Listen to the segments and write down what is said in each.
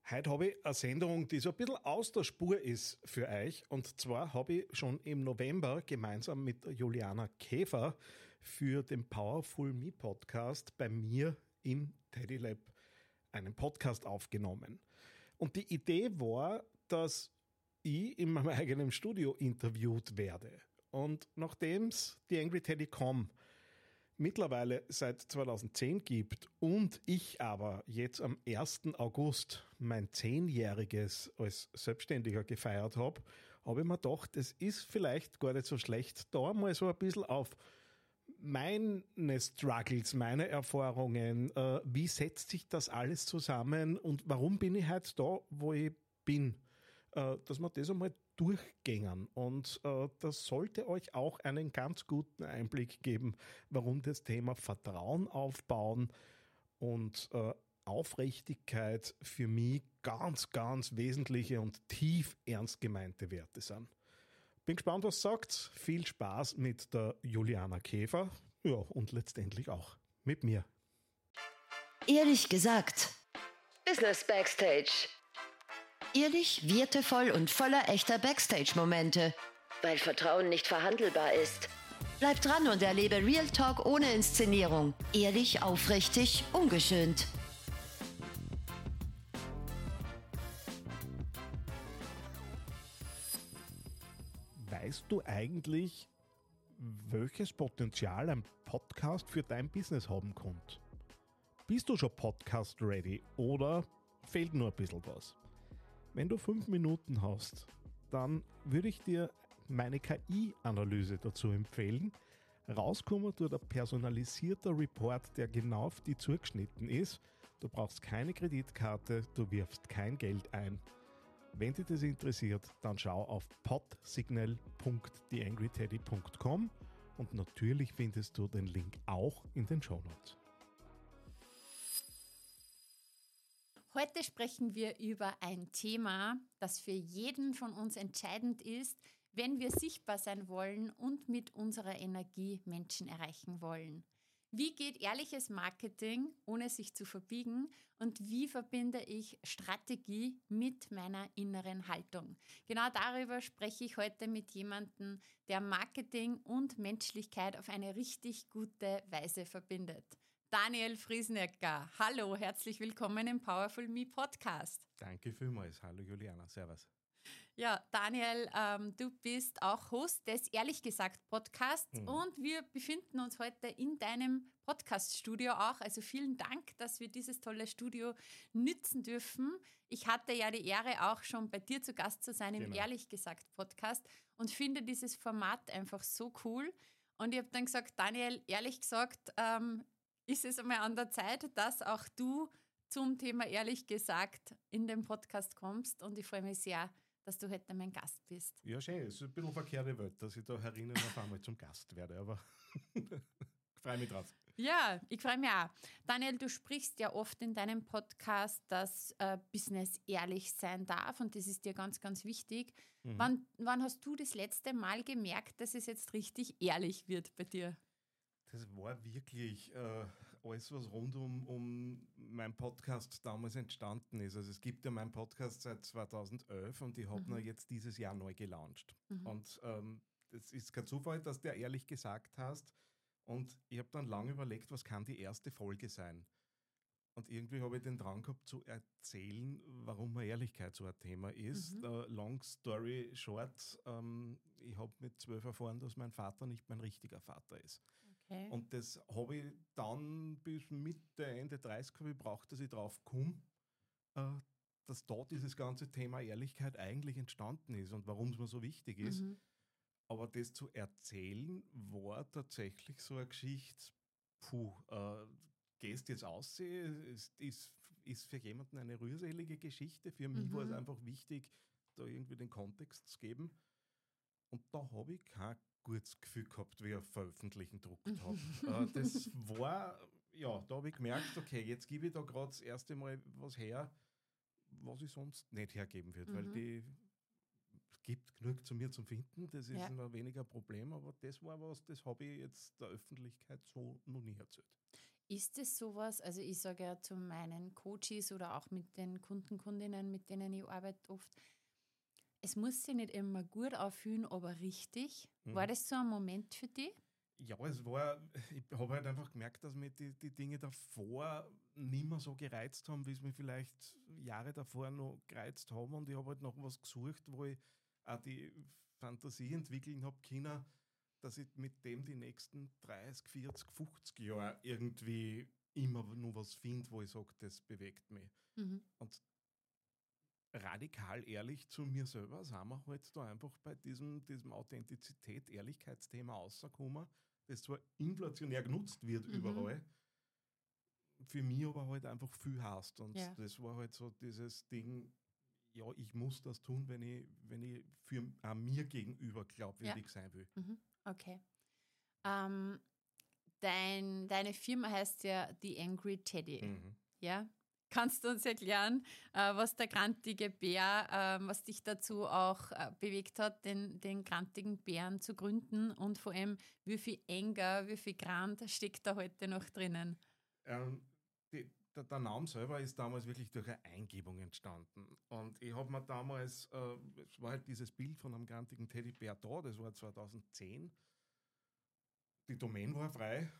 Heute habe ich eine Sendung, die so ein bisschen aus der Spur ist für euch. Und zwar habe ich schon im November gemeinsam mit Juliana Käfer für den Powerful Me Podcast bei mir im Teddy Lab einen Podcast aufgenommen. Und die Idee war, dass ich in meinem eigenen Studio interviewt werde. Und nachdem es die Angry Teddy.com mittlerweile seit 2010 gibt und ich aber jetzt am 1. August mein 10-jähriges als Selbstständiger gefeiert habe, habe ich mir gedacht, es ist vielleicht gar nicht so schlecht, da mal so ein bisschen auf meine Struggles, meine Erfahrungen, wie setzt sich das alles zusammen und warum bin ich heute da, wo ich bin, dass wir das einmal durchgängen. Und das sollte euch auch einen ganz guten Einblick geben, warum das Thema Vertrauen aufbauen und Aufrichtigkeit für mich ganz, ganz wesentliche und tief ernst gemeinte Werte sind. Bin gespannt, was sagt. Viel Spaß mit der Juliana Käfer, ja, und letztendlich auch mit mir. Ehrlich gesagt. Business Backstage. Ehrlich, wertevoll und voller echter Backstage-Momente. Weil Vertrauen nicht verhandelbar ist. Bleib dran und erlebe Real Talk ohne Inszenierung. Ehrlich, aufrichtig, ungeschönt. Weißt du eigentlich, welches Potenzial ein Podcast für dein Business haben könnte? Bist du schon Podcast-ready oder fehlt nur ein bisschen was? Wenn du 5 Minuten hast, dann würde ich dir meine KI-Analyse dazu empfehlen. Rauskommen tut ein personalisierter Report, der genau auf dich zugeschnitten ist. Du brauchst keine Kreditkarte, du wirfst kein Geld ein. Wenn dich das interessiert, dann schau auf podsignal.theangryteddy.com und natürlich findest du den Link auch in den Shownotes. Heute sprechen wir über ein Thema, das für jeden von uns entscheidend ist, wenn wir sichtbar sein wollen und mit unserer Energie Menschen erreichen wollen. Wie geht ehrliches Marketing, ohne sich zu verbiegen? Und wie verbinde ich Strategie mit meiner inneren Haltung? Genau darüber spreche ich heute mit jemandem, der Marketing und Menschlichkeit auf eine richtig gute Weise verbindet. Daniel Friesenecker, hallo, herzlich willkommen im Powerful Me Podcast. Danke vielmals. Hallo Juliana, servus. Ja, Daniel, du bist auch Host des Ehrlich gesagt Podcasts und wir befinden uns heute in deinem Podcast-Studio auch. Also vielen Dank, dass wir dieses tolle Studio nützen dürfen. Ich hatte ja die Ehre, auch schon bei dir zu Gast zu sein im Ehrlich gesagt Podcast und finde dieses Format einfach so cool. Und ich habe dann gesagt, Daniel, ehrlich gesagt, ist es einmal an der Zeit, dass auch du zum Thema ehrlich gesagt in den Podcast kommst und ich freue mich sehr, dass du heute mein Gast bist. Ja, schön. Es ist ein bisschen verkehrte Welt, dass ich da herinnen auf einmal zum Gast werde, aber ich freue mich drauf. Ja, ich freue mich auch. Daniel, du sprichst ja oft in deinem Podcast, dass Business ehrlich sein darf und das ist dir ganz, ganz wichtig. Wann hast du das letzte Mal gemerkt, dass es jetzt richtig ehrlich wird bei dir? Das war wirklich alles, was rund um meinen Podcast damals entstanden ist. Also es gibt ja meinen Podcast seit 2011 und ich habe ihn jetzt dieses Jahr neu gelauncht. Und es ist kein Zufall, dass der ehrlich gesagt hast. Und ich habe dann lange überlegt, was kann die erste Folge sein? Und irgendwie habe ich den Drang gehabt zu erzählen, warum Ehrlichkeit so ein Thema ist. Long story short, ich habe mit 12 erfahren, dass mein Vater nicht mein richtiger Vater ist. Okay. Und das habe ich dann bis Mitte, Ende 30 gebraucht, dass ich drauf komme, dass da dieses ganze Thema Ehrlichkeit eigentlich entstanden ist und warum es mir so wichtig ist. Aber das zu erzählen war tatsächlich so eine Geschichte, gehst jetzt aussehen, ist für jemanden eine rührselige Geschichte. Für mich war es einfach wichtig, da irgendwie den Kontext zu geben. Und da habe ich kein gutes Gefühl gehabt, wie ich auf Veröffentlichen gedruckt habe. Das war, ja, da habe ich gemerkt, okay, jetzt gebe ich da gerade das erste Mal was her, was ich sonst nicht hergeben würde, weil es gibt genug zu mir zum Finden, das ist immer weniger ein Problem, aber das war was, das habe ich jetzt der Öffentlichkeit so noch nie erzählt. Ist es sowas, also ich sage ja zu meinen Coaches oder auch mit den Kunden, Kundinnen, mit denen ich arbeite oft, es muss sich nicht immer gut anfühlen, aber richtig. War das so ein Moment für dich? Ja, ich habe halt einfach gemerkt, dass mich die Dinge davor nicht mehr so gereizt haben, wie es mich vielleicht Jahre davor noch gereizt haben. Und ich habe halt nach was gesucht, wo ich auch die Fantasie entwickeln habe können, dass ich mit dem die nächsten 30, 40, 50 Jahre irgendwie immer nur was finde, wo ich sage, das bewegt mich. Mhm. Und radikal ehrlich zu mir selber sind wir halt da einfach bei diesem Authentizität, Ehrlichkeitsthema rausgekommen, das zwar inflationär genutzt wird überall, für mich aber halt einfach viel heißt. Und Ja. das war halt so dieses Ding, ja, ich muss das tun, wenn ich für mir gegenüber glaubwürdig sein will. Mhm. Okay. Deine Firma heißt ja The Angry Teddy. Mhm. Ja? Kannst du uns erklären, was der grantige Bär, was dich dazu auch bewegt hat, den grantigen Bären zu gründen und vor allem, wie viel Anger, wie viel Grant steckt da heute noch drinnen? Ähm, der Name selber ist damals wirklich durch eine Eingebung entstanden. Und ich habe mir damals, es war halt dieses Bild von einem grantigen Teddybär da, das war 2010. Die Domain war frei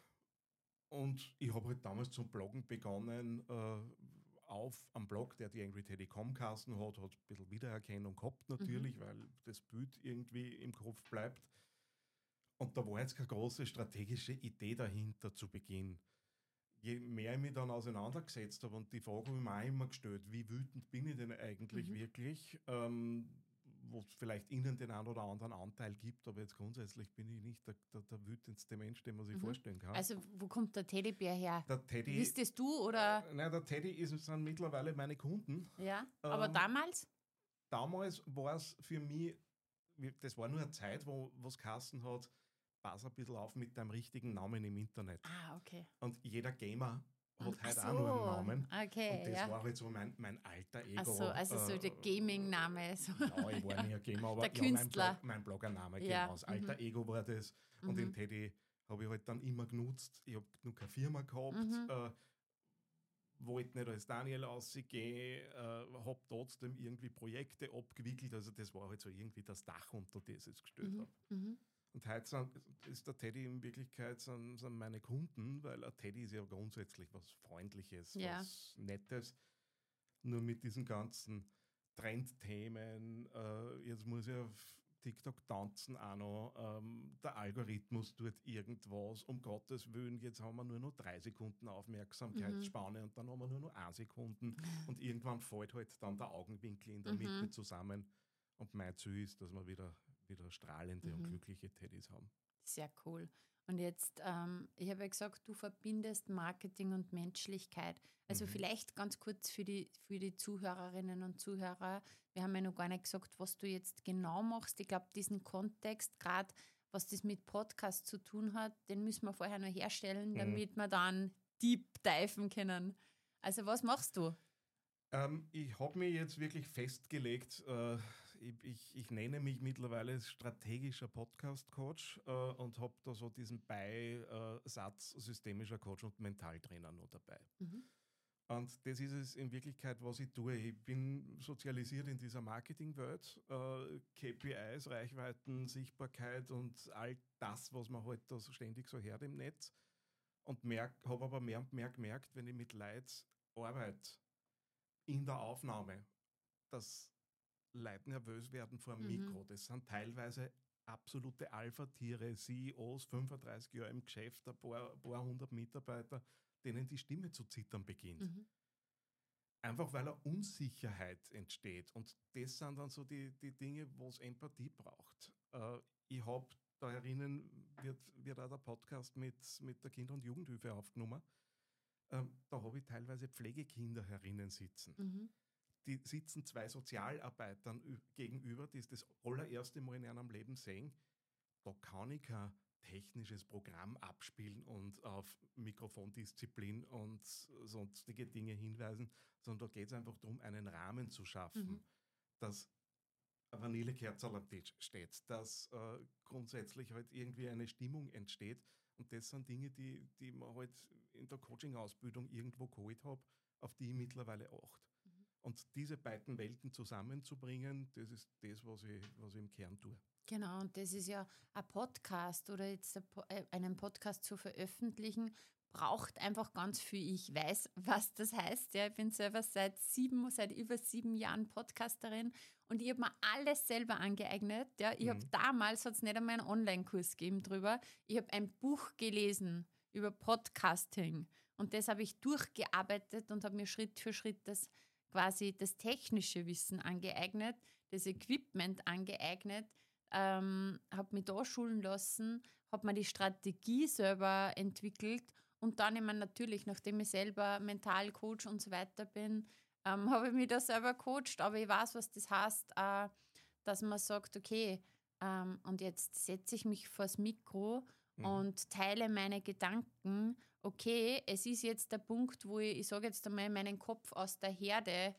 und ich habe halt damals zum Bloggen begonnen, auf am Blog, der die Angry Teddy Comcasten hat ein bisschen Wiedererkennung gehabt natürlich, weil das Bild irgendwie im Kopf bleibt. Und da war jetzt keine große strategische Idee dahinter zu Beginn. Je mehr ich mich dann auseinandergesetzt habe und die Frage habe ich mir auch immer gestellt, wie wütend bin ich denn eigentlich wirklich, wo es vielleicht innen den einen oder anderen Anteil gibt, aber jetzt grundsätzlich bin ich nicht der wütendste Mensch, den man sich vorstellen kann. Also, wo kommt der Teddybär her? Der Teddy, Bist das du oder? nein, der Teddy sind mittlerweile meine Kunden. Ja, aber damals? Damals war es für mich, das war nur eine Zeit, wo es geheißen hat, pass ein bisschen auf mit deinem richtigen Namen im Internet. Ah, okay. Und jeder Gamer hat Ach halt so, auch nur einen Namen. okay, Und das ja. war halt so mein alter Ego. Ach so, also so der Gaming-Name. So. Ja, ich war nie ein Gamer, aber Der Künstler. mein Bloggername, Ja, genau. Das alter Ego war das. Und den Teddy habe ich halt dann immer genutzt. Ich habe noch keine Firma gehabt, wollte nicht als Daniel rausgehen, habe trotzdem irgendwie Projekte abgewickelt. Also das war halt so irgendwie das Dach, unter das ich es gestellt habe. Und heute ist der Teddy in Wirklichkeit sind meine Kunden, weil ein Teddy ist ja grundsätzlich was Freundliches, Ja. was Nettes. Nur mit diesen ganzen Trendthemen, jetzt muss ich auf TikTok tanzen auch noch, der Algorithmus tut irgendwas, um Gottes Willen, jetzt haben wir nur noch 3 Sekunden Aufmerksamkeitsspanne und dann haben wir nur noch 1 Sekunden und irgendwann fällt halt dann der Augenwinkel in der Mitte zusammen und mein Ziel ist, dass wir wieder strahlende und glückliche Teddys haben. Sehr cool. Und jetzt, ich habe ja gesagt, du verbindest Marketing und Menschlichkeit. Also vielleicht ganz kurz für die Zuhörerinnen und Zuhörer. Wir haben ja noch gar nicht gesagt, was du jetzt genau machst. Ich glaube, diesen Kontext, gerade was das mit Podcast zu tun hat, den müssen wir vorher noch herstellen, damit wir dann deep diven können. Also was machst du? Ich habe mich jetzt wirklich festgelegt, ich nenne mich mittlerweile strategischer Podcast-Coach und habe da so diesen Beisatz systemischer Coach und Mentaltrainer noch dabei. Und das ist es in Wirklichkeit, was ich tue. Ich bin sozialisiert in dieser Marketingwelt, KPIs, Reichweiten, Sichtbarkeit und all das, was man halt da so ständig so hört im Netz. Und habe aber mehr und mehr gemerkt, wenn ich mit Leuten arbeite, in der Aufnahme, dass Leute nervös werden vor dem Mikro. Das sind teilweise absolute Alpha-Tiere, CEOs, 35 Jahre im Geschäft, ein paar hundert Mitarbeiter, denen die Stimme zu zittern beginnt. Einfach weil eine Unsicherheit entsteht. Und das sind dann so die Dinge, wo es Empathie braucht. Ich habe da herinnen, wird auch der Podcast mit der Kinder- und Jugendhilfe aufgenommen. Da habe ich teilweise Pflegekinder herinnen sitzen. Die sitzen 2 Sozialarbeitern gegenüber, die das allererste Mal in ihrem Leben sehen. Da kann ich kein technisches Programm abspielen und auf Mikrofondisziplin und sonstige Dinge hinweisen, sondern da geht es einfach darum, einen Rahmen zu schaffen, dass eine Vanillekerze am Tisch steht, dass grundsätzlich halt irgendwie eine Stimmung entsteht. Und das sind Dinge, die man halt in der Coaching-Ausbildung irgendwo geholt habe, auf die ich mittlerweile achte. Und diese beiden Welten zusammenzubringen, das ist das, was ich im Kern tue. Genau, und das ist ja ein Podcast oder jetzt einen Podcast zu veröffentlichen, braucht einfach ganz viel. Ich weiß, was das heißt. Ja, ich bin selber seit über 7 Jahren Podcasterin und ich habe mir alles selber angeeignet. Ja, ich habe damals, hat es nicht einmal einen Online-Kurs gegeben drüber, ich habe ein Buch gelesen über Podcasting und das habe ich durchgearbeitet und habe mir Schritt für Schritt das technische Wissen angeeignet, das Equipment angeeignet, habe mich da schulen lassen, habe mir die Strategie selber entwickelt und dann immer natürlich, nachdem ich selber Mentalcoach und so weiter bin, habe ich mich da selber coacht, aber ich weiß, was das heißt, dass man sagt, okay, und jetzt setze ich mich vors Mikro und teile meine Gedanken. Okay, es ist jetzt der Punkt, wo ich sage jetzt einmal, meinen Kopf aus der Herde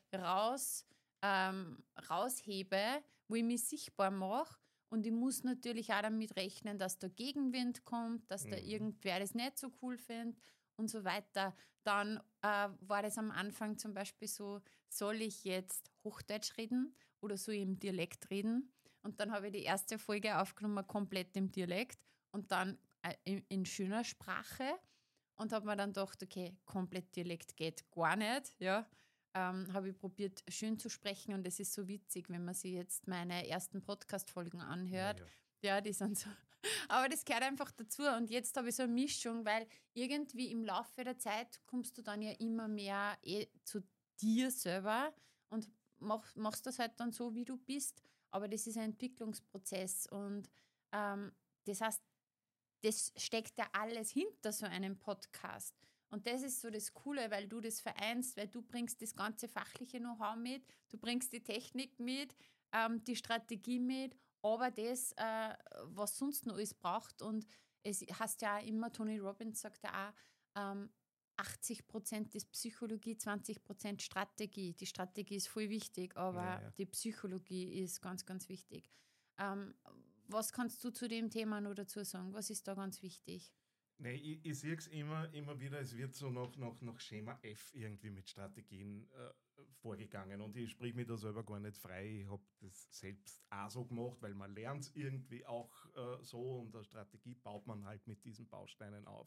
raushebe, wo ich mich sichtbar mache. Und ich muss natürlich auch damit rechnen, dass da Gegenwind kommt, dass da irgendwer das nicht so cool findet und so weiter. Dann war das am Anfang zum Beispiel so, soll ich jetzt Hochdeutsch reden oder soll ich im Dialekt reden? Und dann habe ich die erste Folge aufgenommen, komplett im Dialekt und dann in schöner Sprache und habe mir dann gedacht, okay, komplett Dialekt geht gar nicht, ja. Habe ich probiert, schön zu sprechen und es ist so witzig, wenn man sich jetzt meine ersten Podcast-Folgen anhört. Ja, die sind so. Aber das gehört einfach dazu und jetzt habe ich so eine Mischung, weil irgendwie im Laufe der Zeit kommst du dann ja immer mehr zu dir selber und machst das halt dann so, wie du bist. Aber das ist ein Entwicklungsprozess und das heißt, das steckt ja alles hinter so einem Podcast. Und das ist so das Coole, weil du das vereinst, weil du bringst das ganze fachliche Know-how mit, du bringst die Technik mit, die Strategie mit, aber das, was sonst noch alles braucht. Und es heißt ja auch immer, Tony Robbins sagt ja auch, 80% ist Psychologie, 20% Strategie. Die Strategie ist voll wichtig, aber die Psychologie ist ganz, ganz wichtig. Was kannst du zu dem Thema noch dazu sagen? Was ist da ganz wichtig? Nee, ich sehe es immer wieder, es wird so nach Schema F irgendwie mit Strategien vorgegangen und ich sprich mich da selber gar nicht frei. Ich habe das selbst auch so gemacht, weil man lernt es irgendwie auch so und eine Strategie baut man halt mit diesen Bausteinen auf.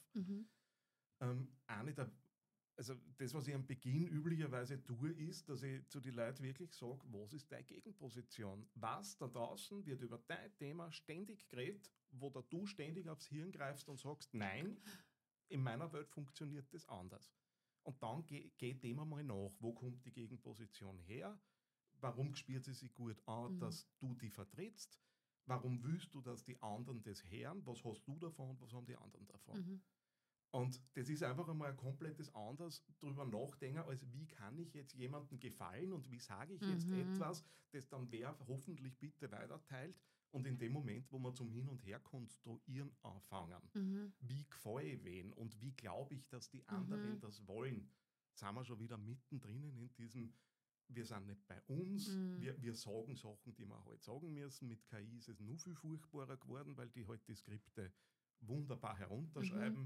Also das, was ich am Beginn üblicherweise tue, ist, dass ich zu den Leuten wirklich sage, was ist deine Gegenposition? Was da draußen wird über dein Thema ständig geredet, wo da du ständig aufs Hirn greifst und sagst, nein, in meiner Welt funktioniert das anders. Und dann geh dem einmal nach, wo kommt die Gegenposition her? Warum spürt sie sich gut an, dass du die vertrittst? Warum willst du, dass die anderen das hören? Was hast du davon? Was haben die anderen davon? Und das ist einfach einmal ein komplettes anderes drüber nachdenken, als wie kann ich jetzt jemandem gefallen und wie sage ich jetzt etwas, das dann wer hoffentlich bitte weiterteilt. Und in dem Moment, wo wir zum Hin und Her konstruieren anfangen, wie gefalle ich wen und wie glaube ich, dass die anderen das wollen, sind wir schon wieder mittendrin in diesem, wir sind nicht bei uns, wir sagen Sachen, die wir halt sagen müssen. Mit KI ist es nur viel furchtbarer geworden, weil die halt die Skripte wunderbar herunterschreiben.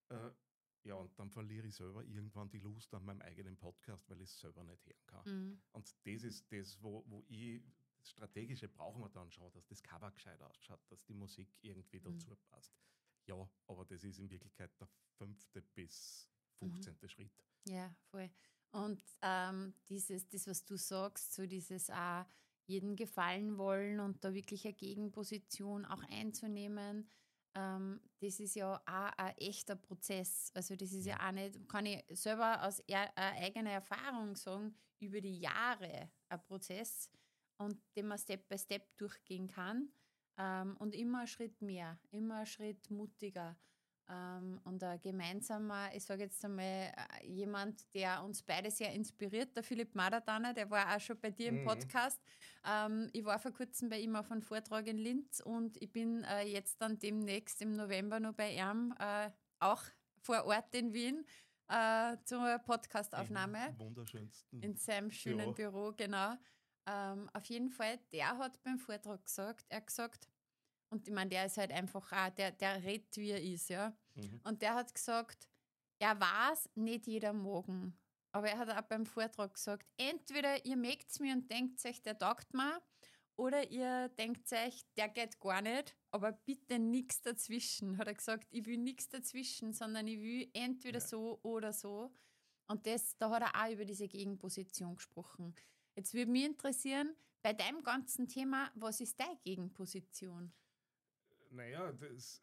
Ja, und dann verliere ich selber irgendwann die Lust an meinem eigenen Podcast, weil ich es selber nicht hören kann. Und das ist das, wo ich, das Strategische brauchen wir dann schon, dass das Cover gescheit ausschaut, dass die Musik irgendwie dazu passt. Ja, aber das ist in Wirklichkeit der 5. bis 15. Schritt. Ja, voll. Und das, was du sagst, so dieses jedem gefallen wollen und da wirklich eine Gegenposition auch einzunehmen, das ist ja auch ein echter Prozess. Also das ist ja auch nicht, kann ich selber aus eigener Erfahrung sagen, über die Jahre ein Prozess und den man Step by Step durchgehen kann und immer einen Schritt mehr, immer einen Schritt mutiger und ein gemeinsamer, ich sage jetzt einmal, jemand, der uns beide sehr inspiriert, der Philipp Madadaner, der war auch schon bei dir im Podcast. Ich war vor kurzem bei ihm auf einem Vortrag in Linz und ich bin jetzt dann demnächst im November noch bei ihm, auch vor Ort in Wien, zur Podcastaufnahme. Wunderschönsten. In seinem schönen Büro, genau. Auf jeden Fall, der hat beim Vortrag gesagt, und ich meine, der ist halt einfach auch, der redet, wie er ist, ja. Und der hat gesagt, er weiß, nicht jeder mag ihn. Aber er hat auch beim Vortrag gesagt, entweder ihr mögt mir und denkt euch, der taugt mir, oder ihr denkt euch, der geht gar nicht, aber bitte nichts dazwischen. Hat er gesagt, ich will nichts dazwischen, sondern ich will entweder so oder so. Und da hat er auch über diese Gegenposition gesprochen. Jetzt würde mich interessieren, bei deinem ganzen Thema, was ist deine Gegenposition? Naja,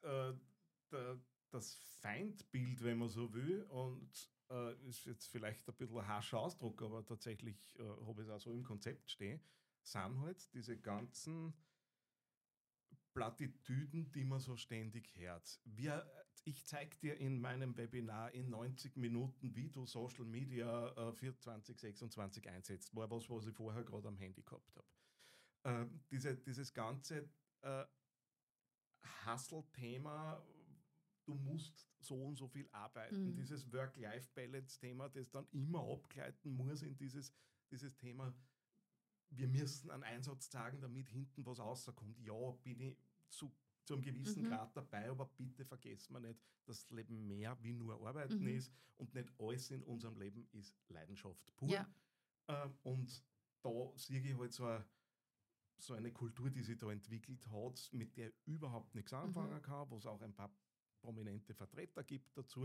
das Feindbild, wenn man so will, und ist jetzt vielleicht ein bisschen ein harscher Ausdruck, aber tatsächlich habe ich es auch so im Konzept stehen, sind halt diese ganzen Plattitüden, die man so ständig hört. Ich zeige dir in meinem Webinar in 90 Minuten, wie du Social Media für 2026 einsetzt. War was ich vorher gerade am Handy gehabt habe. Dieses ganze Hustle-Thema, du musst so und so viel arbeiten, dieses Work-Life-Balance-Thema, das dann immer abgleiten muss in dieses Thema, wir müssen einen Einsatz zeigen, damit hinten was rauskommt. Ja, bin ich zu einem gewissen Grad dabei, aber bitte vergessen wir nicht, dass das Leben mehr wie nur Arbeiten ist und nicht alles in unserem Leben ist Leidenschaft pur. Ja. Und da sehe ich halt so eine Kultur, die sich da entwickelt hat, mit der ich überhaupt nichts anfangen kann, wo es auch ein paar prominente Vertreter gibt dazu,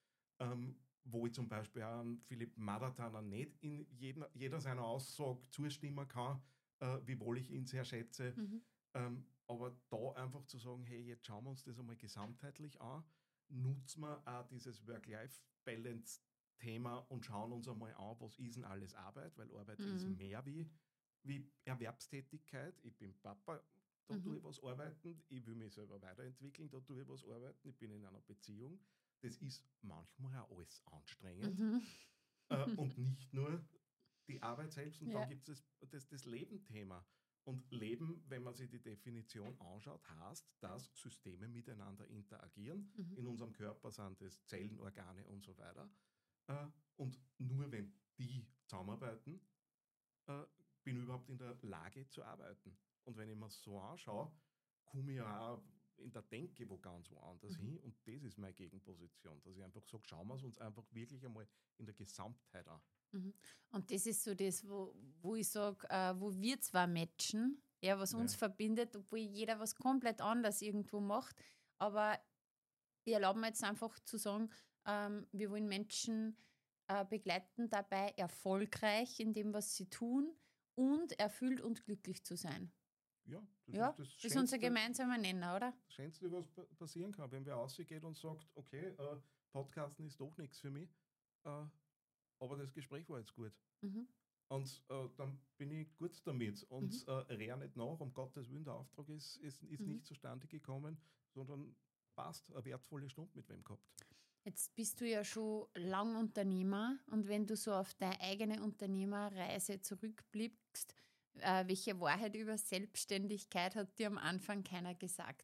wo ich zum Beispiel auch an Philipp Madatana nicht in jeder seiner Aussage zustimmen kann, wiewohl ich ihn sehr schätze. Aber da einfach zu sagen, hey, jetzt schauen wir uns das einmal gesamtheitlich an, nutzen wir auch dieses Work-Life-Balance-Thema und schauen uns einmal an, was ist denn alles Arbeit, weil Arbeit ist mehr wie Erwerbstätigkeit. Ich bin Papa, da tue ich was arbeiten, ich will mich selber weiterentwickeln, da tue ich was arbeiten, ich bin in einer Beziehung. Das ist manchmal auch alles anstrengend und nicht nur die Arbeit selbst. Und dann gibt es das Leben-Thema. Und Leben, wenn man sich die Definition anschaut, heißt, dass Systeme miteinander interagieren. In unserem Körper sind es Zellen, Organe und so weiter. Und nur wenn die zusammenarbeiten, bin ich überhaupt in der Lage zu arbeiten. Und wenn ich mir so anschaue, komme ich ja auch in der Denke ganz woanders hin. Und das ist meine Gegenposition, dass ich einfach sage, schauen wir es uns einfach wirklich einmal in der Gesamtheit an. Und das ist so das, wo ich sage, wo wir zwar matchen, ja, was uns verbindet, obwohl jeder was komplett anderes irgendwo macht, aber ich erlaube mir jetzt einfach zu sagen, wir wollen Menschen begleiten, dabei erfolgreich in dem, was sie tun und erfüllt und glücklich zu sein. Ja, das ist unser gemeinsamer Nenner, oder? Das Schönste, was passieren kann, wenn wer rausgeht und sagt, okay, Podcasten ist doch nichts für mich, aber das Gespräch war jetzt gut. Und dann bin ich gut damit und rehr nicht nach, um Gottes Willen, der Auftrag ist nicht zustande gekommen, sondern passt, eine wertvolle Stunde mit wem gehabt. Jetzt bist du ja schon lang Unternehmer und wenn du so auf deine eigene Unternehmerreise zurückblickst, welche Wahrheit über Selbstständigkeit hat dir am Anfang keiner gesagt?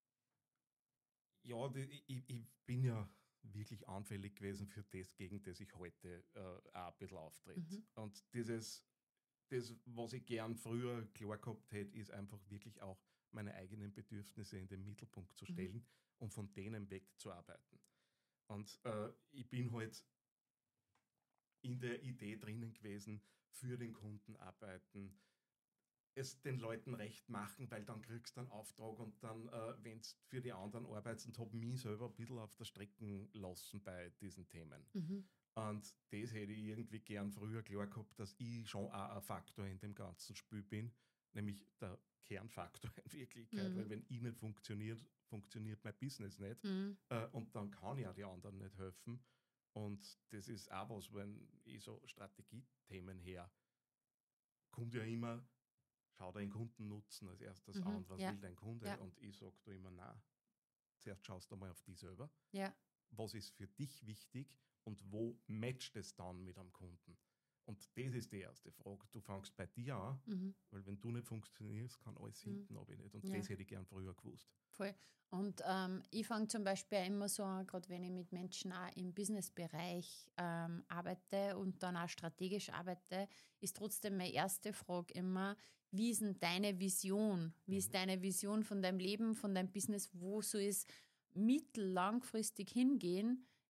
Ja, ich bin ja wirklich anfällig gewesen für das, gegen das ich heute auch ein bisschen auftrete. Und das, was ich gern früher klar gehabt hätte, ist einfach wirklich auch meine eigenen Bedürfnisse in den Mittelpunkt zu stellen und von denen wegzuarbeiten. Und ich bin halt in der Idee drinnen gewesen, für den Kunden arbeiten, es den Leuten recht machen, weil dann kriegst du einen Auftrag und dann, wenn du für die anderen arbeitest, und habe mich selber ein bisschen auf der Strecke lassen bei diesen Themen. Und das hätte ich irgendwie gern früher klar gehabt, dass ich schon auch ein Faktor in dem ganzen Spiel bin, nämlich der Kernfaktor in Wirklichkeit, weil wenn ich nicht funktioniert mein Business nicht und dann kann ich auch die anderen nicht helfen. Und das ist auch was, wenn ich so Strategiethemen her, kommt ja immer, schau deinen Kundennutzen als erstes an, was will dein Kunde? Ja. Und ich sage da immer, nein, zuerst schaust du mal auf dich selber. Ja. Was ist für dich wichtig und wo matcht es dann mit einem Kunden? Und das ist die erste Frage. Du fängst bei dir an, weil wenn du nicht funktionierst, kann alles hinten aber nicht. Und das hätte ich gern früher gewusst. Voll. Und ich fange zum Beispiel auch immer so an, gerade wenn ich mit Menschen auch im Businessbereich arbeite und dann auch strategisch arbeite, ist trotzdem meine erste Frage immer, wie ist denn deine Vision? Wie ist deine Vision von deinem Leben, von deinem Business? Wo soll es langfristig hingehen?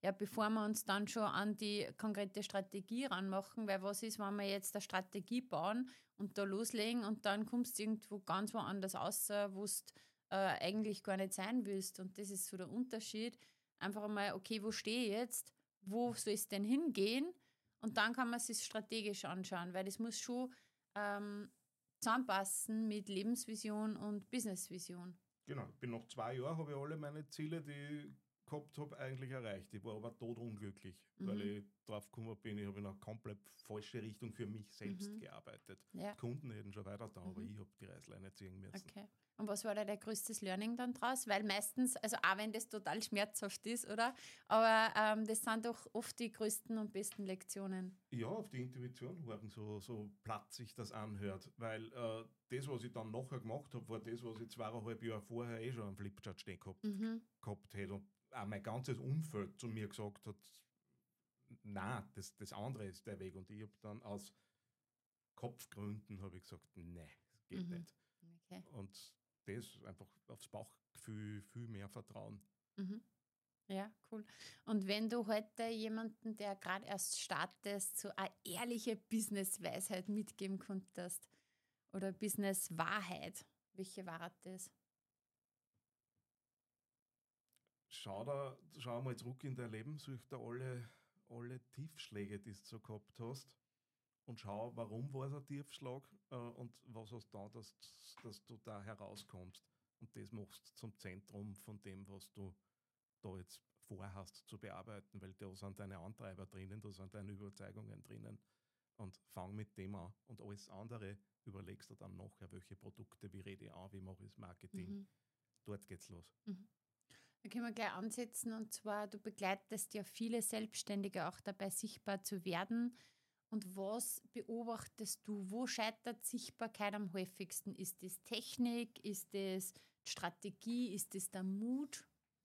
bevor wir uns dann schon an die konkrete Strategie ranmachen, weil was ist, wenn wir jetzt eine Strategie bauen und da loslegen und dann kommst du irgendwo ganz woanders raus, wo du eigentlich gar nicht sein willst. Und das ist so der Unterschied. Einfach einmal, okay, wo stehe ich jetzt? Wo soll es denn hingehen? Und dann kann man es sich strategisch anschauen, weil das muss schon zusammenpassen mit Lebensvision und Businessvision. Genau, ich bin nach 2 Jahren, habe ich alle meine Ziele, die ich gehabt habe, eigentlich erreicht. Ich war aber todunglücklich, weil ich drauf gekommen bin, ich habe in eine komplett falsche Richtung für mich selbst gearbeitet. Ja. Die Kunden hätten schon weiter da, aber ich habe die Reißleine ziehen müssen. Okay. Und was war da dein größtes Learning dann draus? Weil meistens, also auch wenn das total schmerzhaft ist, oder? Aber das sind doch oft die größten und besten Lektionen. Ja, auf die Intuition hören, so platt sich das anhört, weil das, was ich dann nachher gemacht habe, war das, was ich 2,5 Jahre vorher schon am Flipchart stehen gehabt hätte. Und auch mein ganzes Umfeld zu mir gesagt hat, nein, das andere ist der Weg. Und ich habe dann aus Kopfgründen gesagt, nein, das geht nicht. Okay. Und das einfach aufs Bauchgefühl viel mehr Vertrauen. Ja, cool. Und wenn du heute jemanden, der gerade erst startet, so eine ehrliche Business-Weisheit mitgeben könntest oder Business-Wahrheit, welche war das? Schau mal zurück in dein Leben, such da alle Tiefschläge, die du so gehabt hast und schau, warum war es ein Tiefschlag und was hast du da, dass du da herauskommst. Und das machst du zum Zentrum von dem, was du da jetzt vorhast zu bearbeiten, weil da sind deine Antreiber drinnen, da sind deine Überzeugungen drinnen. Und fang mit dem an. Und alles andere überlegst du dann nachher, welche Produkte, wie rede ich an, wie mache ich das Marketing. Dort geht's los. Da können wir gleich ansetzen, und zwar, du begleitest ja viele Selbstständige auch dabei, sichtbar zu werden. Und was beobachtest du? Wo scheitert Sichtbarkeit am häufigsten? Ist das Technik? Ist das Strategie? Ist das der Mut?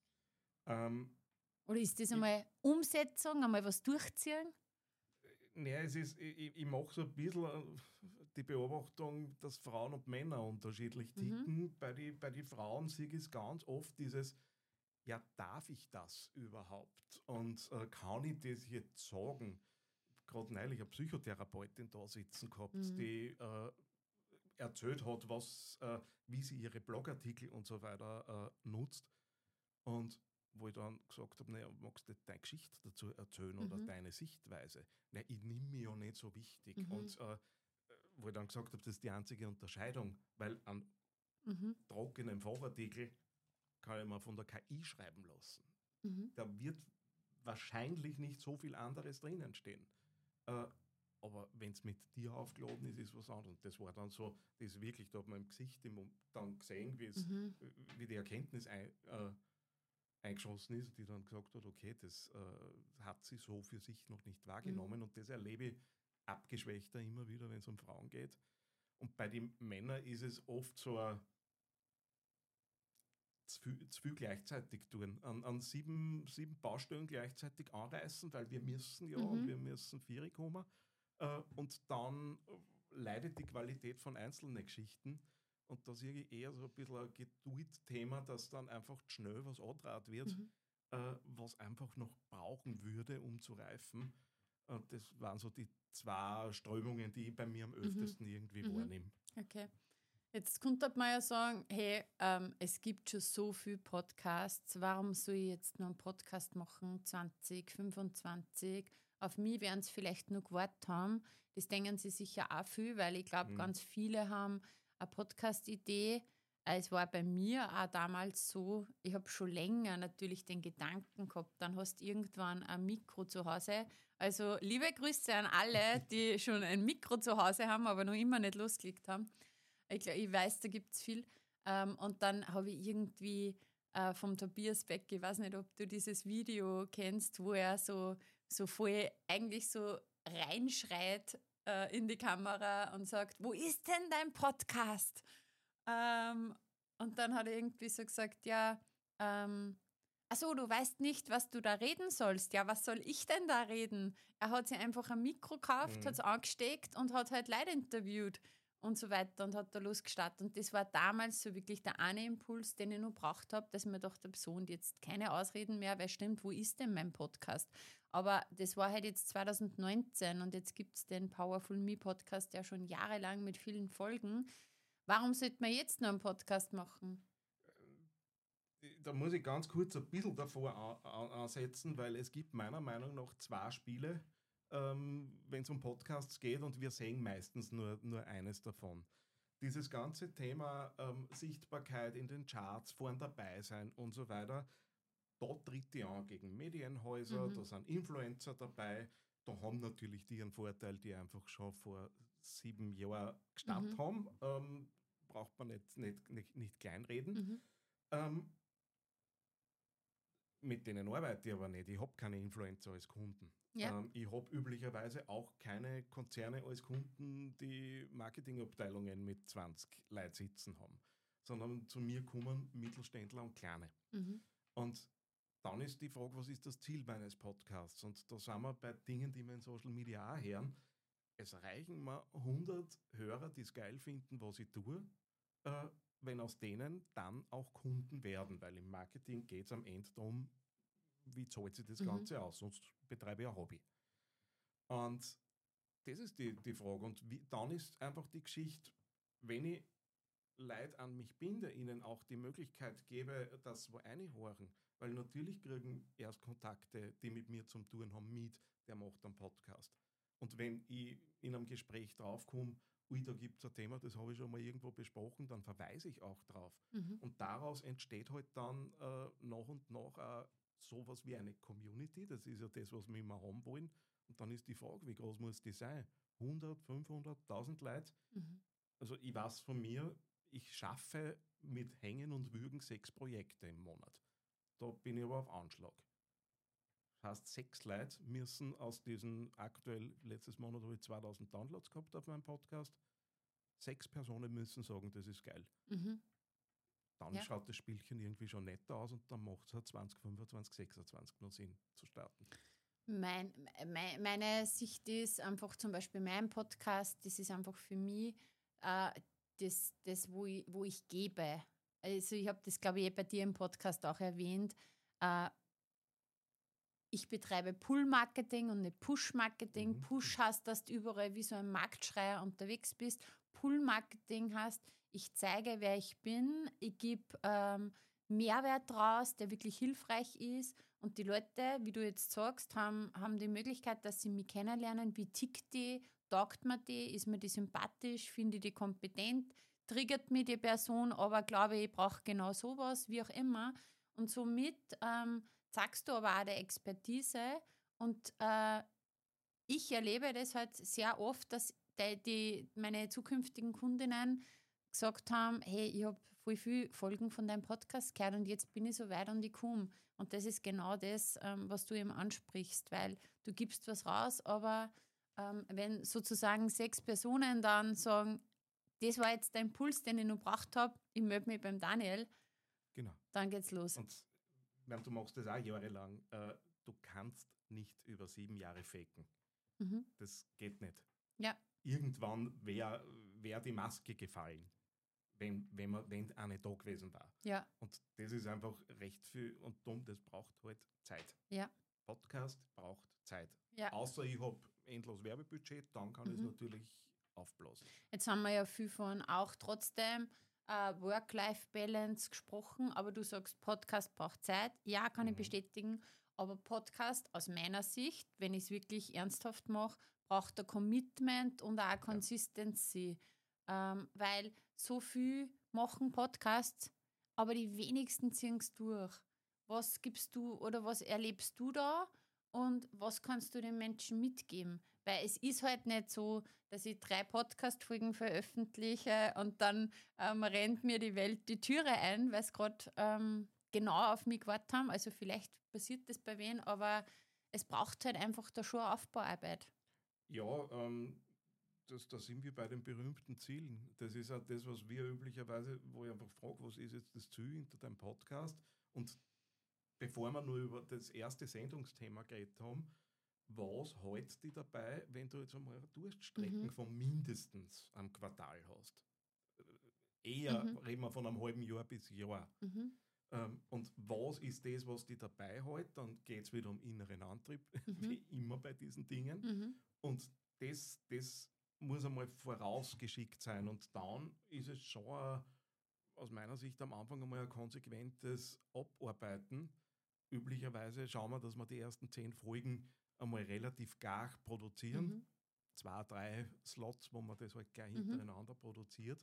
Oder ist das einmal Umsetzung, einmal was durchziehen? Naja, ich mache so ein bisschen die Beobachtung, dass Frauen und Männer unterschiedlich ticken. Bei den Frauen sehe ich es ganz oft dieses, ja, darf ich das überhaupt? Und kann ich das jetzt sagen? Gerade neulich eine Psychotherapeutin da sitzen gehabt, die erzählt hat, wie sie ihre Blogartikel und so weiter nutzt. Und wo ich dann gesagt habe, naja, magst du deine Geschichte dazu erzählen oder deine Sichtweise? Nein, ich nehme mich ja nicht so wichtig. Und wo ich dann gesagt habe, das ist die einzige Unterscheidung, weil an trockenen Fachartikel kann ich mir von der KI schreiben lassen. Da wird wahrscheinlich nicht so viel anderes drinnen stehen. Aber wenn es mit dir aufgeladen ist, ist was anderes. Und das war dann so, das wirklich, da hat man im Gesicht dann gesehen, wie die Erkenntnis eingeschossen ist, die dann gesagt hat, okay, das hat sie so für sich noch nicht wahrgenommen. Und das erlebe ich abgeschwächter immer wieder, wenn es um Frauen geht. Und bei den Männern ist es oft so ein zu viel gleichzeitig tun. An sieben Baustellen gleichzeitig anreißen, weil wir müssen und wir müssen 4 kommen. Und dann leidet die Qualität von einzelnen Geschichten. Und da sehe ich eher so ein bisschen ein Geduld-Thema, dass dann einfach schnell was angetragen wird, was einfach noch brauchen würde, um zu reifen. Und das waren so die 2 Strömungen, die ich bei mir am öftesten irgendwie wahrnehme. Okay. Jetzt könnte man ja sagen, hey, es gibt schon so viele Podcasts, warum soll ich jetzt noch einen Podcast machen, 2025? Auf mich werden es vielleicht noch gewartet haben. Das denken sie sicher auch viel, weil ich glaube, ganz viele haben eine Podcast-Idee. Es war bei mir auch damals so, ich habe schon länger natürlich den Gedanken gehabt, dann hast du irgendwann ein Mikro zu Hause. Also liebe Grüße an alle, die schon ein Mikro zu Hause haben, aber noch immer nicht losgelegt haben. Ich weiß, da gibt es viel. Und dann habe ich irgendwie vom Tobias Beck, ich weiß nicht, ob du dieses Video kennst, wo er so voll eigentlich so reinschreit in die Kamera und sagt, wo ist denn dein Podcast? Und dann hat er irgendwie so gesagt, ja, achso, du weißt nicht, was du da reden sollst. Ja, was soll ich denn da reden? Er hat sich einfach ein Mikro gekauft, hat es angesteckt und hat halt Leute interviewt. und so weiter und hat da losgestartet. Und das war damals so wirklich der eine Impuls, den ich noch gebraucht habe, dass ich mir dachte, so, und jetzt keine Ausreden mehr, weil stimmt, wo ist denn mein Podcast? Aber das war halt jetzt 2019 und jetzt gibt es den Powerful Me Podcast ja schon jahrelang mit vielen Folgen. Warum sollte man jetzt noch einen Podcast machen? Da muss ich ganz kurz ein bisschen davor ansetzen, weil es gibt meiner Meinung nach 2 Spiele, wenn es um Podcasts geht, und wir sehen meistens nur eines davon. Dieses ganze Thema Sichtbarkeit in den Charts, vorn dabei sein und so weiter, da tritt die an gegen Medienhäuser, da sind Influencer dabei, da haben natürlich die einen Vorteil, die einfach schon vor 7 Jahren gestartet haben, braucht man nicht kleinreden. Mit denen arbeite ich aber nicht. Ich habe keine Influencer als Kunden. Ja. Ich habe üblicherweise auch keine Konzerne als Kunden, die Marketingabteilungen mit 20 Leuten sitzen haben, sondern zu mir kommen Mittelständler und Kleine. Und dann ist die Frage, was ist das Ziel meines Podcasts? Und da sind wir bei Dingen, die wir in Social Media auch hören. Es reichen mir 100 Hörer, die es geil finden, was ich tue, wenn aus denen dann auch Kunden werden, weil im Marketing geht es am Ende darum, wie zahlt sich das Ganze aus, sonst betreibe ich ein Hobby. Und das ist die Frage. Und dann ist einfach die Geschichte, wenn ich Leute an mich binde, ihnen auch die Möglichkeit gebe, dass wo reinhorchen, weil natürlich kriegen erst Kontakte, die mit mir zum Tun haben, mit, der macht einen Podcast. Und wenn ich in einem Gespräch draufkomme, ui, da gibt es ein Thema, das habe ich schon mal irgendwo besprochen, dann verweise ich auch drauf. Und daraus entsteht halt dann nach und nach sowas wie eine Community, das ist ja das, was wir immer haben wollen. Und dann ist die Frage, wie groß muss die sein? 100, 500, 1000 Leute? Also ich weiß von mir, ich schaffe mit Hängen und Würgen 6 Projekte im Monat. Da bin ich aber auf Anschlag. Das heißt, 6 Leute müssen aus diesen aktuell, letztes Monat habe ich 2000 Downloads gehabt auf meinem Podcast, 6 Personen müssen sagen, das ist geil. Dann schaut das Spielchen irgendwie schon netter aus und dann macht es halt 20, 25, 26 noch Sinn zu starten. Meine Sicht ist einfach zum Beispiel mein Podcast, das ist einfach für mich das wo ich gebe. Also ich habe das, glaube ich, bei dir im Podcast auch erwähnt. Ich betreibe Pull-Marketing und nicht Push-Marketing. Push heißt, dass du überall wie so ein Marktschreier unterwegs bist. Pull-Marketing heißt, ich zeige, wer ich bin. Ich gebe Mehrwert draus, der wirklich hilfreich ist. Und die Leute, wie du jetzt sagst, haben die Möglichkeit, dass sie mich kennenlernen. Wie tickt die? Taugt mir die? Ist mir die sympathisch? Finde ich die kompetent? Triggert mich die Person? Aber glaube ich brauche genau sowas, wie auch immer. Und somit zeigst du aber auch die Expertise. Und ich erlebe das halt sehr oft, dass meine zukünftigen Kundinnen gesagt haben, hey, ich habe voll viele Folgen von deinem Podcast gehört und jetzt bin ich so weit und ich komme. Und das ist genau das, was du eben ansprichst, weil du gibst was raus, aber wenn sozusagen 6 Personen dann sagen, das war jetzt der Impuls, den ich noch gebraucht habe, ich melde mich beim Daniel, genau, dann geht's los. Und du machst das auch jahrelang, du kannst nicht über 7 Jahre faken. Das geht nicht. Ja. Irgendwann wäre die Maske gefallen, wenn eine da gewesen war. Ja. Und das ist einfach recht viel und dumm, das braucht halt Zeit. Ja. Podcast braucht Zeit. Ja. Außer ich habe endlos Werbebudget, dann kann ich es natürlich aufblasen. Jetzt haben wir ja viel von auch trotzdem Work-Life-Balance gesprochen, aber du sagst, Podcast braucht Zeit. Ja, kann ich bestätigen, aber Podcast aus meiner Sicht, wenn ich es wirklich ernsthaft mache, braucht ein Commitment und auch Consistency, weil so viel machen Podcasts, aber die wenigsten ziehen es durch. Was gibst du oder was erlebst du da und was kannst du den Menschen mitgeben? Weil es ist halt nicht so, dass ich 3 Podcast-Folgen veröffentliche und dann rennt mir die Welt die Türe ein, weil es gerade genau auf mich gewartet haben. Also vielleicht passiert das bei wen, aber es braucht halt einfach da schon Aufbauarbeit. Ja, da sind wir bei den berühmten Zielen. Das ist auch das, was wir üblicherweise, wo ich einfach frage, was ist jetzt das Ziel hinter deinem Podcast? Und bevor wir nur über das erste Sendungsthema geredet haben, was hält dich dabei, wenn du jetzt einmal Durststrecken von mindestens einem Quartal hast? Eher reden wir von einem halben Jahr bis Jahr. Und was ist das, was dich dabei hält? Dann geht es wieder um inneren Antrieb, wie immer bei diesen Dingen. Und das muss einmal vorausgeschickt sein. Und dann ist es schon aus meiner Sicht am Anfang einmal ein konsequentes Abarbeiten. Üblicherweise schauen wir, dass wir die ersten 10 Folgen einmal relativ gar produzieren. 2, 3 Slots, wo man das halt gleich hintereinander produziert.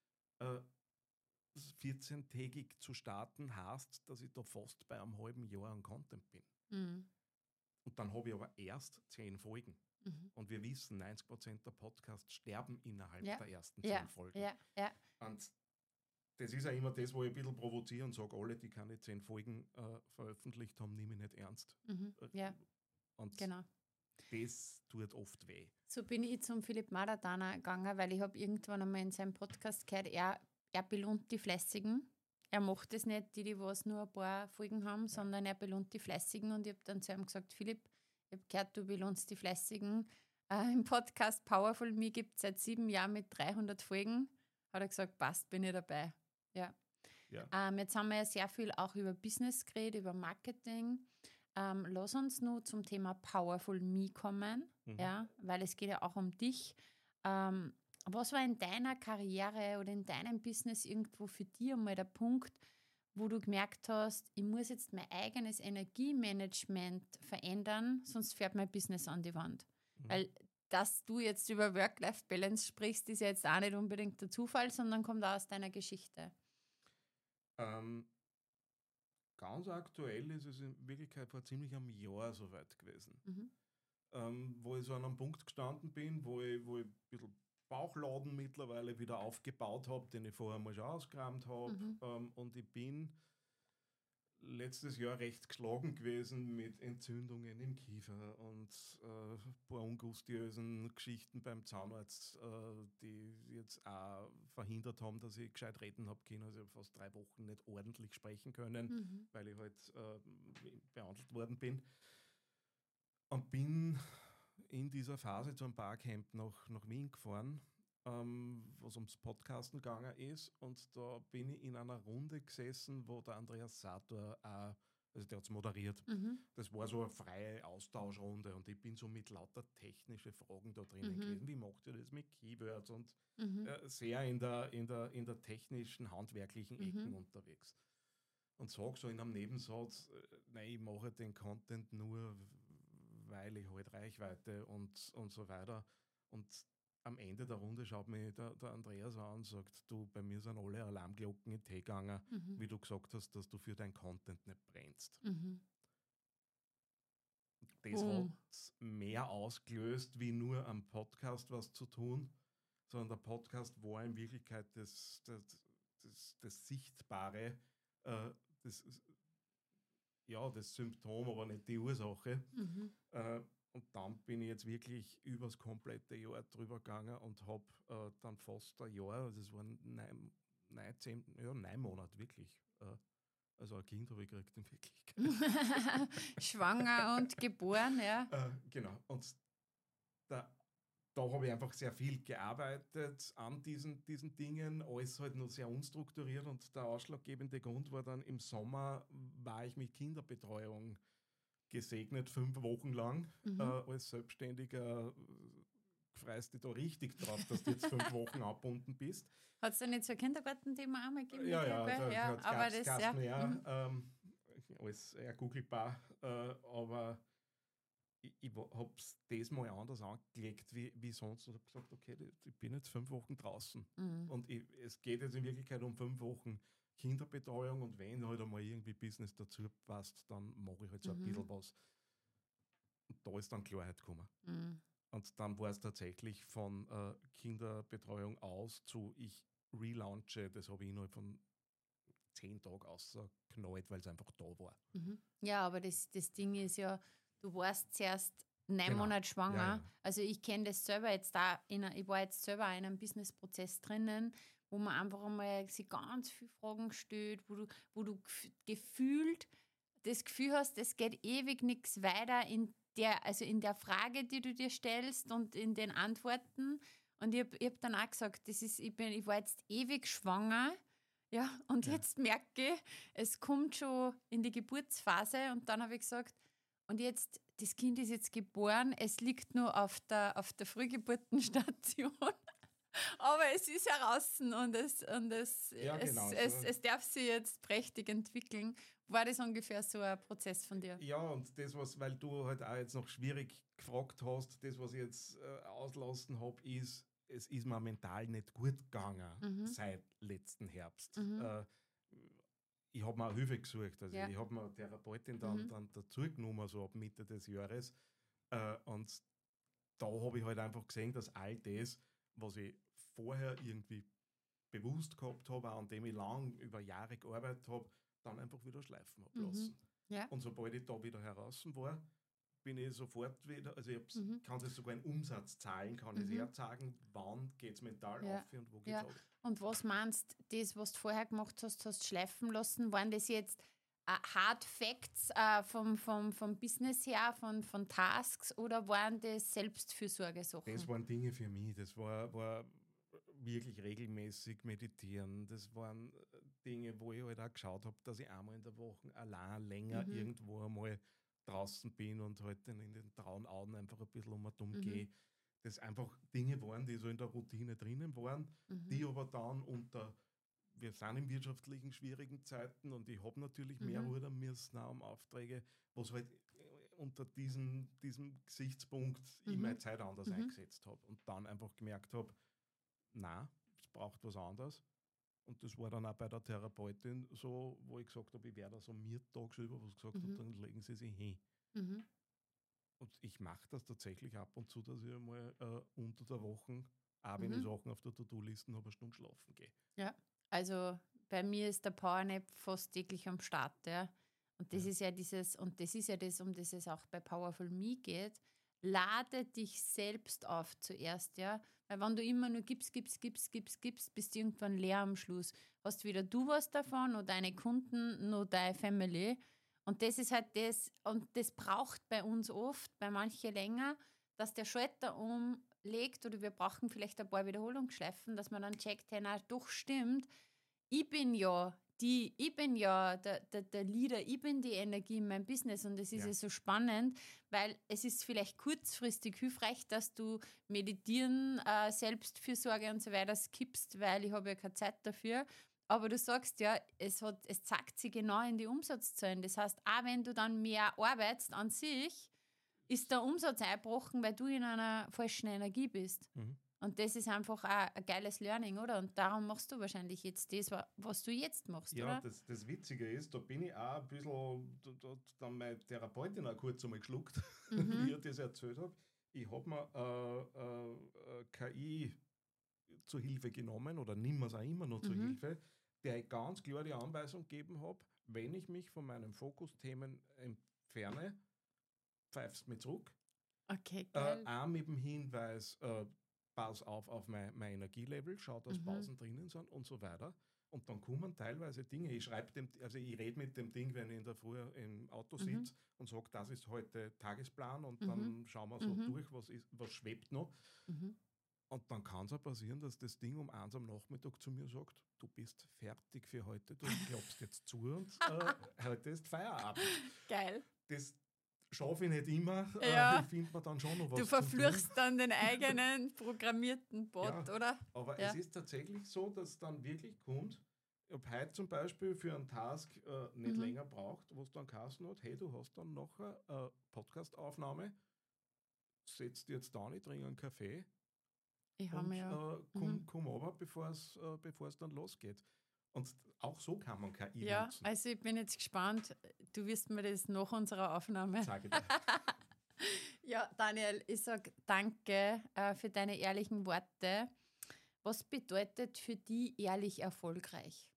14-tägig zu starten heißt, dass ich da fast bei einem halben Jahr an Content bin. Und dann habe ich aber erst 10 Folgen. Und wir wissen, 90% der Podcasts sterben innerhalb der ersten 10 Folgen. Und das ist ja immer das, wo ich ein bisschen provoziere und sage, alle, die keine 10 Folgen veröffentlicht haben, nehme ich nicht ernst. Und genau. das tut oft weh. So bin ich zum Philipp Maratana gegangen, weil ich habe irgendwann einmal in seinem Podcast gehört, er belohnt die Fleißigen. Er macht es nicht, die was nur ein paar Folgen haben, sondern er belohnt die Fleißigen. Und ich habe dann zu ihm gesagt, Philipp, ich habe gehört, du belohnst die Fleißigen. Im Podcast Powerful Me gibt es seit 7 Jahren mit 300 Folgen. Hat er gesagt, passt, bin ich dabei. Ja. Jetzt haben wir ja sehr viel auch über Business geredet, über Marketing. Lass uns nur zum Thema Powerful Me kommen, weil es geht ja auch um dich. Was war in deiner Karriere oder in deinem Business irgendwo für dich einmal der Punkt, wo du gemerkt hast, ich muss jetzt mein eigenes Energiemanagement verändern, sonst fährt mein Business an die Wand? Weil, dass du jetzt über Work-Life-Balance sprichst, ist ja jetzt auch nicht unbedingt der Zufall, sondern kommt auch aus deiner Geschichte. Ganz aktuell ist es in Wirklichkeit vor ziemlich einem Jahr soweit gewesen. Wo ich so an einem Punkt gestanden bin, wo ich ein bisschen Bauchladen mittlerweile wieder aufgebaut habe, den ich vorher mal schon ausgeräumt habe. Und ich bin letztes Jahr recht geschlagen gewesen mit Entzündungen im Kiefer und ein paar ungustiösen Geschichten beim Zahnarzt, die jetzt auch verhindert haben, dass ich gescheit reden habe können. Also ich habe fast 3 Wochen nicht ordentlich sprechen können, weil ich halt behandelt worden bin. Und bin in dieser Phase zu einem Barcamp nach Wien gefahren, was ums Podcasten gegangen ist. Und da bin ich in einer Runde gesessen, wo der Andreas Sator auch, also der hat es moderiert. Das war so eine freie Austauschrunde und ich bin so mit lauter technische Fragen da drinnen gewesen. Wie macht ihr das mit Keywords? Und sehr in der technischen, handwerklichen Ecken unterwegs. Und sage so in einem Nebensatz, nein, ich mache den Content nur, weil ich halt Reichweite und so weiter. Und am Ende der Runde schaut mich der Andreas an und sagt, du, bei mir sind alle Alarmglocken in Tee gegangen, wie du gesagt hast, dass du für dein Content nicht brennst. Das hat mehr ausgelöst, wie nur am Podcast was zu tun, sondern der Podcast war in Wirklichkeit das Sichtbare, das Symptom, aber nicht die Ursache. Und dann bin ich jetzt wirklich übers komplette Jahr drüber gegangen und habe dann fast ein Jahr, also es waren 9 Monate wirklich. Also ein Kind habe ich gekriegt in Wirklichkeit. Schwanger und geboren, ja. Genau. Und da habe ich einfach sehr viel gearbeitet an diesen Dingen, alles halt noch sehr unstrukturiert und der ausschlaggebende Grund war dann, im Sommer war ich mit Kinderbetreuung gesegnet, 5 Wochen lang. Als Selbstständiger freust du da richtig drauf, dass du jetzt 5 Wochen abgebunden bist. Hat es da nicht so ein Kindergartenthema einmal gegeben? Ja, aber das alles eher googelbar, aber ich habe es diesmal anders angelegt wie sonst und habe gesagt, okay, ich bin jetzt 5 Wochen draußen und es geht jetzt in Wirklichkeit um 5 Wochen Kinderbetreuung und wenn halt einmal irgendwie Business dazu passt, dann mache ich halt so ein bisschen was. Und da ist dann Klarheit gekommen. Und dann war es tatsächlich von Kinderbetreuung aus zu ich relaunche, das habe ich innerhalb von 10 Tagen ausgeknallt, weil es einfach da war. Ja, aber das Ding ist ja, du warst zuerst 9 Monate schwanger. Ja. Also ich kenne das selber jetzt da, ich war jetzt selber in einem Businessprozess drinnen, wo man einfach einmal sich ganz viele Fragen stellt, wo du gefühlt das Gefühl hast, es geht ewig nichts weiter in also in der Frage, die du dir stellst und in den Antworten. Und ich hab dann auch gesagt, ich war jetzt ewig schwanger, ja, und jetzt merke ich, es kommt schon in die Geburtsphase und dann habe ich gesagt, und jetzt, das Kind ist jetzt geboren, es liegt nur auf der Frühgeburtenstation, aber es ist heraus und es darf sich jetzt prächtig entwickeln. War das ungefähr so ein Prozess von dir? Ja, und weil du halt auch jetzt noch schwierig gefragt hast, das, was ich jetzt auslassen habe, ist, es ist mir mental nicht gut gegangen seit letzten Herbst. Ich habe mir auch Hilfe gesucht. Also ich habe mir eine Therapeutin dann dazu genommen, so ab Mitte des Jahres. Und da habe ich halt einfach gesehen, dass all das, was ich vorher irgendwie bewusst gehabt habe, auch an dem ich lang über Jahre gearbeitet habe, dann einfach wieder schleifen habe lassen. Ja. Und sobald ich da wieder heraus war, bin ich sofort wieder, also ich kann es sogar in Umsatzzahlen, kann ich es sagen, wann geht es mental auf und wo geht es ab. Und was meinst du, das, was du vorher gemacht hast, hast schleifen lassen, waren das jetzt Hard Facts vom Business her, von Tasks, oder waren das Selbstfürsorge-Sachen? Das waren Dinge für mich, das war wirklich regelmäßig meditieren, das waren Dinge, wo ich halt auch geschaut habe, dass ich einmal in der Woche allein länger irgendwo einmal draußen bin und halt in den trauen Augen einfach ein bisschen gehe. Das einfach Dinge waren, die so in der Routine drinnen waren, die aber dann wir sind in wirtschaftlichen schwierigen Zeiten und ich habe natürlich mehr rudern müssen auch um Aufträge, was halt unter diesem Gesichtspunkt ich meine Zeit anders eingesetzt habe und dann einfach gemerkt habe, nein, es braucht was anderes. Und das war dann auch bei der Therapeutin so, wo ich gesagt habe, ich werde so mir tagsüber was gesagt habe, dann legen Sie sich hin. Und ich mache das tatsächlich ab und zu, dass ich einmal unter der Woche, auch wenn ich Sachen auf der To-Do-Listen habe, eine Stunde schlafen gehe. Ja, also bei mir ist der Powernap fast täglich am Start, ja. Und das ist ja das, um das es auch bei Powerful Me geht. Lade dich selbst auf zuerst, ja. Weil wenn du immer nur gibst, bist du irgendwann leer am Schluss. Hast weder du was davon, noch deine Kunden, noch deine Family. Und das ist halt das, und das braucht bei uns oft, bei manchen länger, dass der Schalter umlegt oder wir brauchen vielleicht ein paar Wiederholungsschleifen, dass man dann checkt, hey, na, doch stimmt, ich bin ja der Leader, ich bin die Energie in meinem Business und es ist ja so spannend, weil es ist vielleicht kurzfristig hilfreich, dass du Meditieren, Selbstfürsorge und so weiter skippst, weil ich habe ja keine Zeit dafür. Aber du sagst ja, es zeigt sich genau in die Umsatzzahlen. Das heißt, auch wenn du dann mehr arbeitest an sich, ist der Umsatz eingebrochen, weil du in einer falschen Energie bist. Und das ist einfach auch ein geiles Learning, oder? Und darum machst du wahrscheinlich jetzt das, was du jetzt machst, ja, oder? Ja, das Witzige ist, da bin ich auch ein bisschen, da hat dann meine Therapeutin auch kurz einmal geschluckt, wie ich das erzählt habe. Ich habe mir KI zur Hilfe genommen oder nimm es auch immer noch zur Hilfe, der ich ganz klar die Anweisung gegeben habe, wenn ich mich von meinen Fokusthemen entferne, pfeifst mich zurück. Okay, geil. Auch mit dem Hinweis, pass auf mein Energielevel, schau, dass Pausen drinnen sind und so weiter. Und dann kommen teilweise Dinge, ich rede mit dem Ding, wenn ich in der Früh im Auto sitze und sage, das ist heute Tagesplan und dann schauen wir so durch, was schwebt noch. Und dann kann es auch passieren, dass das Ding um 1 am Nachmittag zu mir sagt, du bist fertig für heute, du klappst jetzt zu und heute ist Feierabend. Geil. Das schaffe ich nicht immer, Ja. ich finde mir dann schon noch was. Du verfluchst dann den eigenen programmierten Bot, ja, oder? Aber es ist tatsächlich so, dass dann wirklich kommt, ich habe heute zum Beispiel für einen Task nicht länger braucht, wo es dann geheißen hat, hey, du hast dann nachher eine Podcast-Aufnahme, setzt jetzt da nicht, trink einen Kaffee und komm runter, bevor es dann losgeht. Und auch so kann man KI nutzen. Also ich bin jetzt gespannt. Du wirst mir das nach unserer Aufnahme. Sage dir. Ja, Daniel, ich sage danke für deine ehrlichen Worte. Was bedeutet für dich ehrlich erfolgreich?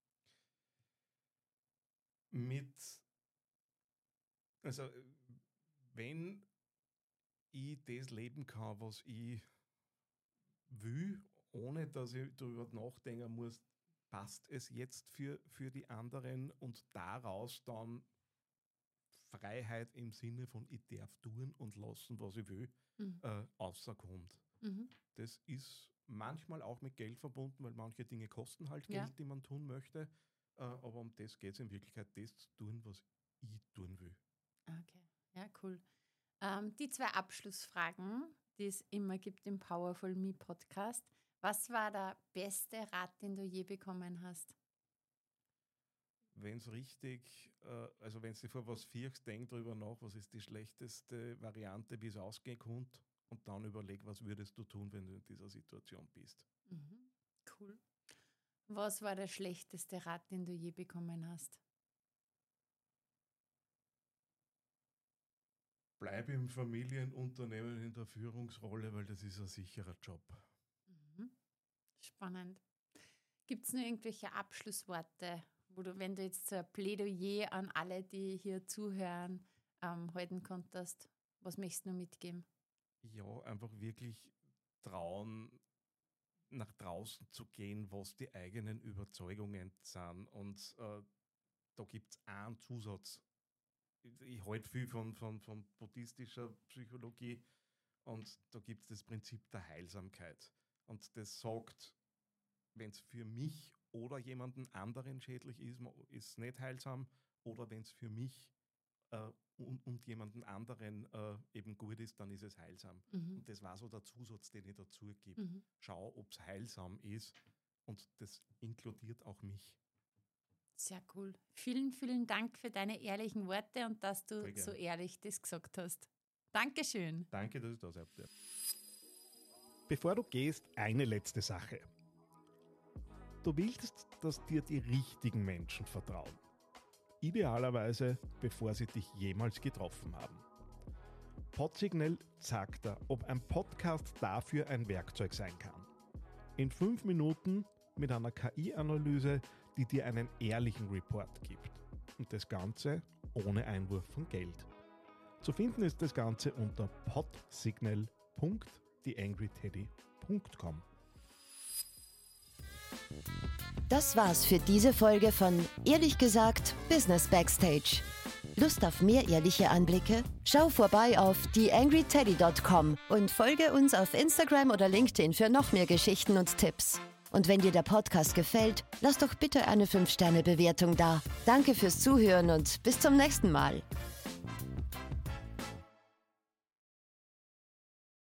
Wenn ich das leben kann, was ich will, ohne dass ich darüber nachdenken muss, passt es jetzt für die anderen und daraus dann Freiheit im Sinne von ich darf tun und lassen, was ich will, rauskommt. Das ist manchmal auch mit Geld verbunden, weil manche Dinge kosten halt Geld, die man tun möchte. Aber um das geht es in Wirklichkeit, das zu tun, was ich tun will. Okay, ja, cool. Die 2 Abschlussfragen, die es immer gibt im Powerful Me Podcast. Was war der beste Rat, den du je bekommen hast? Wenn es richtig, also wenn du vor was fürchst, denk darüber nach, was ist die schlechteste Variante, wie es ausgehen könnte, und dann überleg, was würdest du tun, wenn du in dieser Situation bist. Cool. Was war der schlechteste Rat, den du je bekommen hast? Bleib im Familienunternehmen in der Führungsrolle, weil das ist ein sicherer Job. Spannend. Gibt es noch irgendwelche Abschlussworte, wo du, wenn du jetzt so ein Plädoyer an alle, die hier zuhören, halten konntest? Was möchtest du noch mitgeben? Ja, einfach wirklich trauen, nach draußen zu gehen, was die eigenen Überzeugungen sind. Und da gibt es einen Zusatz. Ich halte viel von buddhistischer Psychologie, und da gibt es das Prinzip der Heilsamkeit. Und das sagt, wenn es für mich oder jemanden anderen schädlich ist, ist es nicht heilsam. Oder wenn es für mich und jemanden anderen eben gut ist, dann ist es heilsam. Und das war so der Zusatz, den ich dazu gebe. Schau, ob es heilsam ist, und das inkludiert auch mich. Sehr cool. Vielen, vielen Dank für deine ehrlichen Worte und dass du so ehrlich das gesagt hast. Dankeschön. Danke, dass ich da sein darf. Bevor du gehst, eine letzte Sache. Du willst, dass dir die richtigen Menschen vertrauen. Idealerweise, bevor sie dich jemals getroffen haben. Podsignal zeigt dir, ob ein Podcast dafür ein Werkzeug sein kann. In 5 Minuten mit einer KI-Analyse, die dir einen ehrlichen Report gibt. Und das Ganze ohne Einwurf von Geld. Zu finden ist das Ganze unter podsignal.theangryteddy.com. Das war's für diese Folge von Ehrlich gesagt Business Backstage. Lust auf mehr ehrliche Anblicke? Schau vorbei auf theangryteddy.com und folge uns auf Instagram oder LinkedIn für noch mehr Geschichten und Tipps. Und wenn dir der Podcast gefällt, lass doch bitte eine 5-Sterne-Bewertung da. Danke fürs Zuhören und bis zum nächsten Mal.